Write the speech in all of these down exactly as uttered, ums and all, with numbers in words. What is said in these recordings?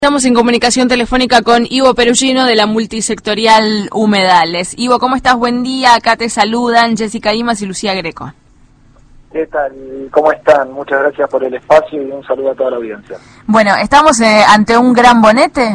Estamos en comunicación telefónica con Ivo Perugino de la Multisectorial Humedales. Ivo, ¿cómo estás? Buen día. Acá te saludan Jessica Imas y Lucía Greco. ¿Qué tal? ¿Cómo están? Muchas gracias por el espacio y un saludo a toda la audiencia. Bueno, ¿estamos eh, ante un gran bonete?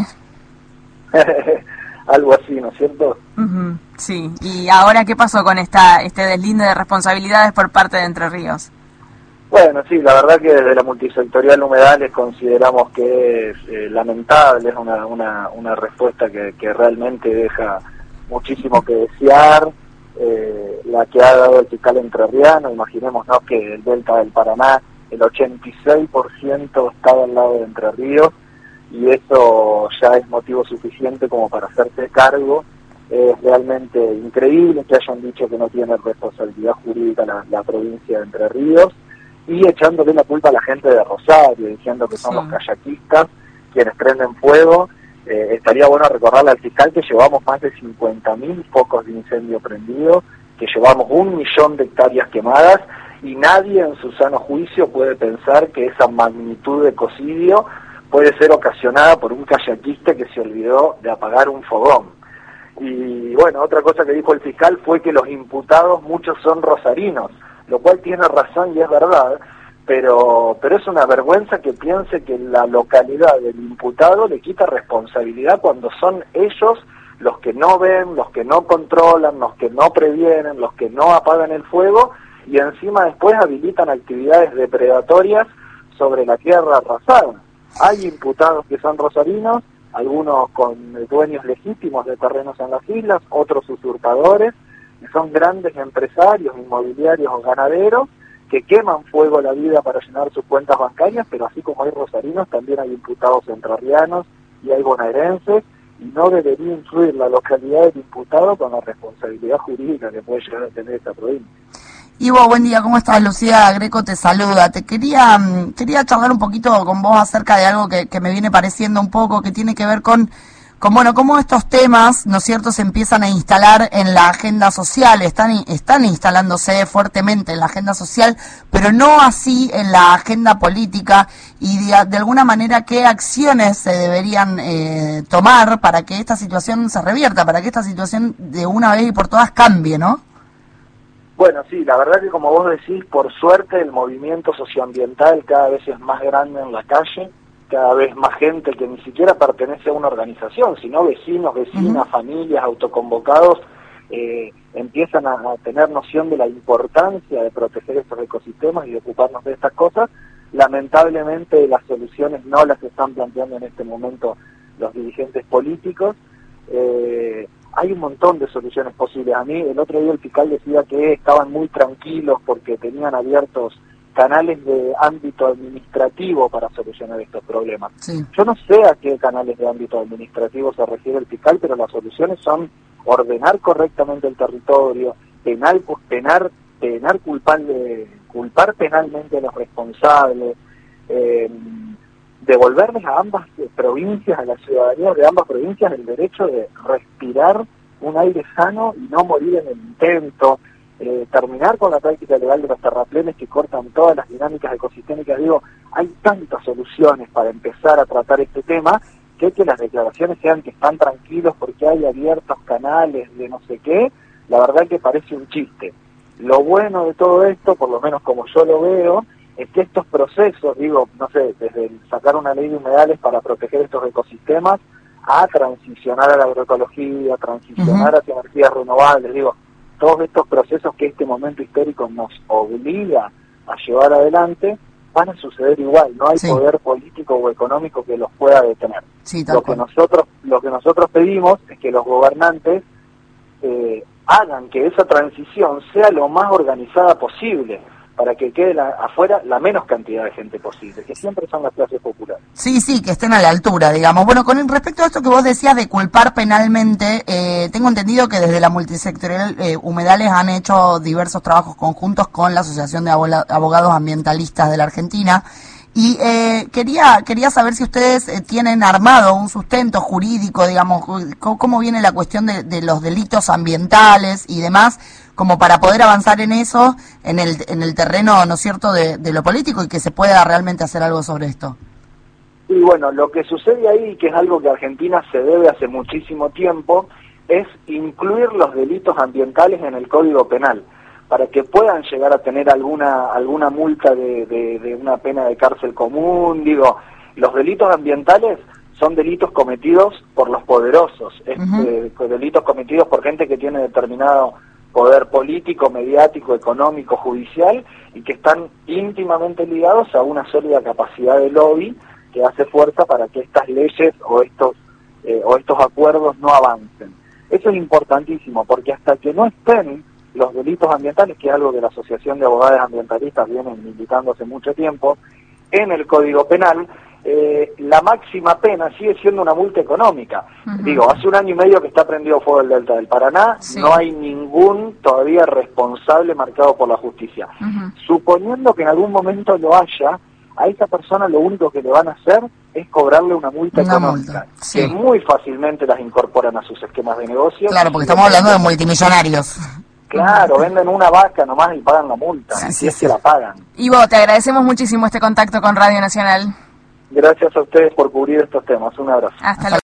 Algo así, ¿no es cierto? Uh-huh, sí. ¿Y ahora qué pasó con esta este deslinde de responsabilidades por parte de Entre Ríos? Bueno, sí, la verdad que desde la Multisectorial Humedales consideramos que es eh, lamentable, es una, una, una respuesta que, que realmente deja muchísimo que desear, eh, la que ha dado el fiscal entrerriano. Imaginémonos que el delta del Paraná, el ochenta y seis por ciento está al lado de Entre Ríos, y eso ya es motivo suficiente como para hacerse cargo. Es realmente increíble que hayan dicho que no tiene responsabilidad jurídica la, la provincia de Entre Ríos, y echándole la culpa a la gente de Rosario, diciendo que son sí. los kayakistas quienes prenden fuego. Eh, estaría bueno recordarle al fiscal que llevamos más de cincuenta mil focos de incendio prendidos, que llevamos un millón de hectáreas quemadas, y nadie en su sano juicio puede pensar que esa magnitud de ecocidio puede ser ocasionada por un kayakista que se olvidó de apagar un fogón. Y bueno, otra cosa que dijo el fiscal fue que los imputados muchos son rosarinos, lo cual tiene razón y es verdad, pero pero es una vergüenza que piense que la localidad del imputado le quita responsabilidad cuando son ellos los que no ven, los que no controlan, los que no previenen, los que no apagan el fuego, y encima después habilitan actividades depredatorias sobre la tierra arrasada. Hay imputados que son rosarinos, algunos con dueños legítimos de terrenos en las islas, otros usurpadores, que son grandes empresarios, inmobiliarios o ganaderos, que queman fuego la vida para llenar sus cuentas bancarias, pero así como hay rosarinos, también hay imputados entrerrianos y hay bonaerenses, y no debería influir la localidad del imputado con la responsabilidad jurídica que puede llegar a tener esta provincia. Ivo, buen día, ¿cómo estás? Lucía Greco te saluda. Te quería quería charlar un poquito con vos acerca de algo que, que me viene pareciendo un poco, que tiene que ver con Con, bueno, cómo estos temas, ¿no es cierto?, se empiezan a instalar en la agenda social, están están instalándose fuertemente en la agenda social, pero no así en la agenda política, y de, de alguna manera, ¿qué acciones se deberían eh, tomar para que esta situación se revierta, para que esta situación de una vez y por todas cambie, ¿no? Bueno, sí, la verdad que como vos decís, por suerte el movimiento socioambiental cada vez es más grande en la calle, cada vez más gente que ni siquiera pertenece a una organización, sino vecinos, vecinas, uh-huh. familias, autoconvocados, eh, empiezan a, a tener noción de la importancia de proteger estos ecosistemas y de ocuparnos de estas cosas. Lamentablemente las soluciones no las están planteando en este momento los dirigentes políticos. Eh, hay un montón de soluciones posibles. A mí el otro día el fiscal decía que estaban muy tranquilos porque tenían abiertos canales de ámbito administrativo para solucionar estos problemas. Sí. Yo no sé a qué canales de ámbito administrativo se refiere el fiscal, pero las soluciones son ordenar correctamente el territorio, penal, penar, penar culpable, culpar penalmente a los responsables, eh, devolverles a ambas provincias, a la ciudadanía de ambas provincias, el derecho de respirar un aire sano y no morir en el intento. Eh, terminar con la práctica legal de los terraplenes que cortan todas las dinámicas ecosistémicas. Digo, hay tantas soluciones para empezar a tratar este tema, que que las declaraciones sean que están tranquilos porque hay abiertos canales de no sé qué, la verdad que parece un chiste. Lo bueno de todo esto, por lo menos como yo lo veo, es que estos procesos, digo, no sé, desde el sacar una ley de humedales para proteger estos ecosistemas, a transicionar a la agroecología, a transicionar uh-huh. hacia energías renovables, digo, todos estos procesos que este momento histórico nos obliga a llevar adelante, van a suceder igual, no hay sí. poder político o económico que los pueda detener. Sí, lo que nosotros lo que nosotros pedimos es que los gobernantes eh, hagan que esa transición sea lo más organizada posible, para que quede la, afuera la menos cantidad de gente posible, que siempre son las clases populares. Sí, sí, que estén a la altura, digamos. Bueno, con respecto a esto que vos decías de culpar penalmente, eh, tengo entendido que desde la Multisectorial eh, Humedales han hecho diversos trabajos conjuntos con la Asociación de Abogados Ambientalistas de la Argentina, y eh, quería quería saber si ustedes eh, tienen armado un sustento jurídico, digamos, cómo, cómo viene la cuestión de, de los delitos ambientales y demás, como para poder avanzar en eso, en el en el terreno, ¿no es cierto?, de, de lo político, y que se pueda realmente hacer algo sobre esto. Y bueno, lo que sucede ahí, que es algo que Argentina se debe hace muchísimo tiempo, es incluir los delitos ambientales en el Código Penal, para que puedan llegar a tener alguna alguna multa de, de, de una pena de cárcel común. Digo, los delitos ambientales son delitos cometidos por los poderosos, uh-huh. eh, delitos cometidos por gente que tiene determinado poder político, mediático, económico, judicial, y que están íntimamente ligados a una sólida capacidad de lobby que hace fuerza para que estas leyes o estos eh, o estos acuerdos no avancen. Eso es importantísimo, porque hasta que no estén los delitos ambientales, que es algo que la Asociación de Abogados Ambientalistas viene militando hace mucho tiempo, en el Código Penal, eh, la máxima pena sigue siendo una multa económica. Uh-huh. Digo, hace un año y medio que está prendido fuego el Delta del Paraná, sí. No hay ningún todavía responsable marcado por la justicia. Uh-huh. Suponiendo que en algún momento lo haya, a esa persona lo único que le van a hacer es cobrarle una multa una económica, multa, sí. Que muy fácilmente las incorporan a sus esquemas de negocio. Claro, porque estamos hablando de multimillonarios. Claro, venden una vaca nomás y pagan la multa, sí, si sí, es sí. que la pagan. Ivo, te agradecemos muchísimo este contacto con Radio Nacional. Gracias a ustedes por cubrir estos temas. Un abrazo. Hasta luego.